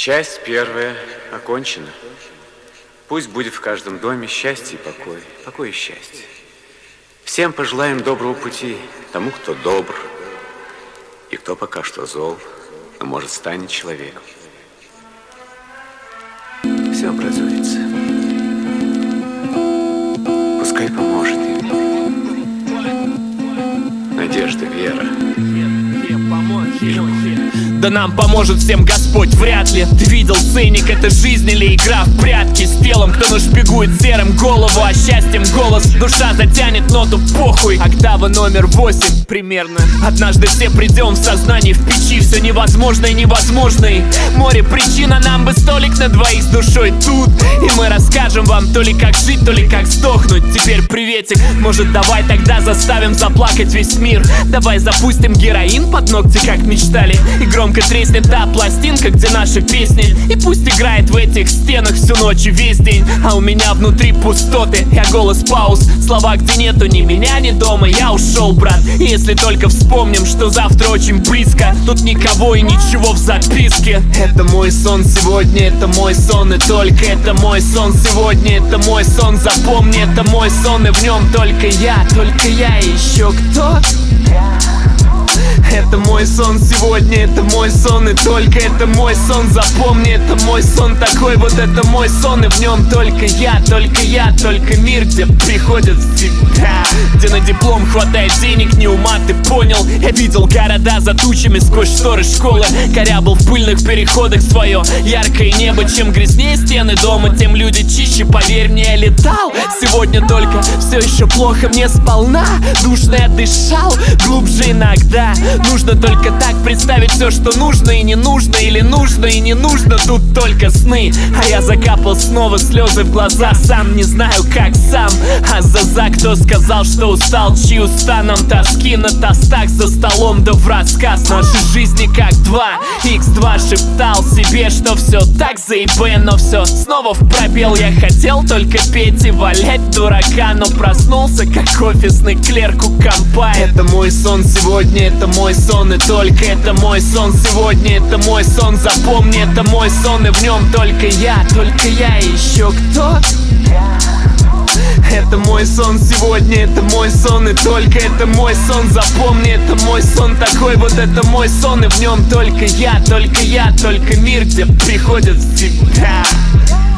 Часть первая окончена. Пусть будет в каждом доме счастье и покой, покой и счастье. Всем пожелаем доброго пути, тому, кто добр, и кто пока что зол, но может станет человеком. Все образуется. Пускай поможет им. Надежда, вера. Да нам поможет всем Господь, вряд ли. Ты видел ценник, это жизнь или игра в прятки? С телом, кто нашпигует серым голову, а счастьем голос. Душа затянет ноту, похуй. Октава номер 8 примерно. Однажды все придем в сознании, в печи. Все невозможное, невозможное. Море причин, а нам бы столик на двоих с душой тут. И мы расскажем вам то ли как жить, то ли как сдохнуть. Теперь приветик, может давай тогда заставим заплакать весь мир. Давай запустим героин под ногти, как мечтали. И громко треснет та пластинка, где наши песни. И пусть играет в этих стенах всю ночь и весь день. А у меня внутри пустоты, я голос пауз. Слова, где нету ни меня, ни дома. Я ушел, брат. И если только вспомним, что завтра очень близко, тут никого и ничего в записке. Это мой сон сегодня, это мой сон. И только это мой сон сегодня, это мой сон. Запомни, это мой сон, и в нем только я и еще кто? Это мой сон сегодня, это мой сон, и только это мой сон. Запомни, это мой сон такой, вот это мой сон, и в нем только я, только мир, где приходят в тебя. Где на диплом хватает денег, не ума, ты понял? Я видел города за тучами сквозь шторы школы. Корябл в пыльных переходах свое яркое небо. Чем грязнее стены дома, тем люди чище, поверь мне, я летал. Сегодня только все еще плохо мне сполна. Душно я дышал, глубже иногда. Нужно только так представить все, что нужно и не нужно, или нужно и не нужно, тут только сны. А я закапал снова слезы в глаза, сам не знаю как сам. А за кто сказал, что устал, чьи уста нам тоски на тостах за столом, да в рассказ нашей жизни как 2x2. Шептал себе, что все так заебэ, но все снова в пробел. Я хотел только петь и валять дурака, но проснулся как офисный клерк у компа. Это мой сон сегодня, это мой сон, и только это мой сон сегодня, это мой сон. Запомни, это мой сон, и в нем только я и еще кто? Это мой сон сегодня, это мой сон, и только это мой сон. Запомни, это мой сон такой, вот это мой сон, и в нем только я, только мир, где приходят в тебя.